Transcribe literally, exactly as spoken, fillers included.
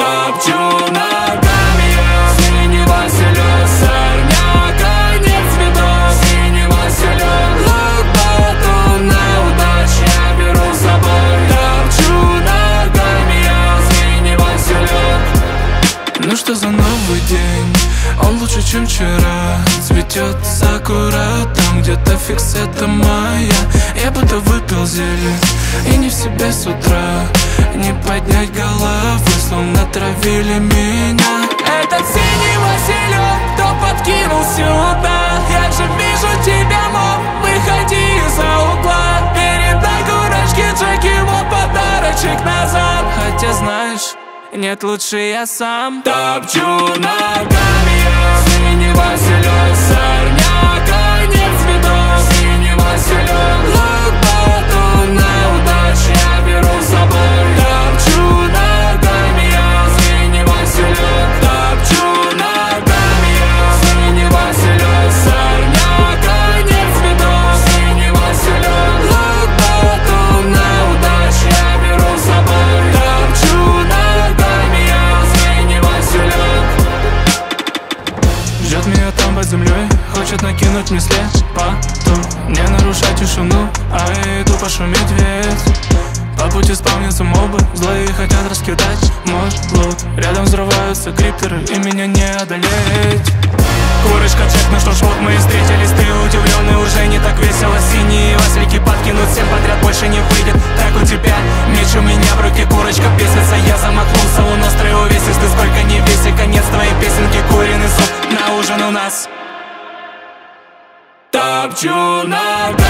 Топчу ногами я синего селён, сорняка нет цветов синего селён. Лопату на удачу я беру с собой. Топчу ногами я синего селён. Ну что за новый день? Он лучше, чем вчера. Цветет сакура там где-то фикс, это моя. Я будто выпил зелье и не в себе с утра. Не поднять головы, словно травили меня. Этот синий Василек, кто подкинул сюда. Я же вижу тебя, мол, выходи из-за угла. Передай курочке Джеки, вот подарочек назад. Хотя знаешь, нет, лучше я сам. Топчу ногами я синего селён, сорняка нет цветов синего селён. Лопату на удачу я беру с собой. Топчу ногами я синего селён. Топчу ногами я синего селён, сорняка нет цветов синего селён. Лопату на удачу я беру с собой. Топчу ногами я синего селён. Ждет меня там под землей, хочет накинуть мне след. Потом не нарушать тишину, а я иду пошуметь весь. По пути спавнятся мобы, злые хотят раскидать мой лут. Рядом взрываются криптеры, и меня не одолеть. Курочка, Джек, ну что ж, вот мы и встретились. Ты удивленный, уже не так весело. Синие васильки подкинут всем подряд, больше не выйдет. Так у тебя, меч у меня в руке, курочка бесится. Я замахнулся, у нас трое увесистый. Сколько не веси, конец твоей песенки, куриный суп на ужин у нас. Топчу ногами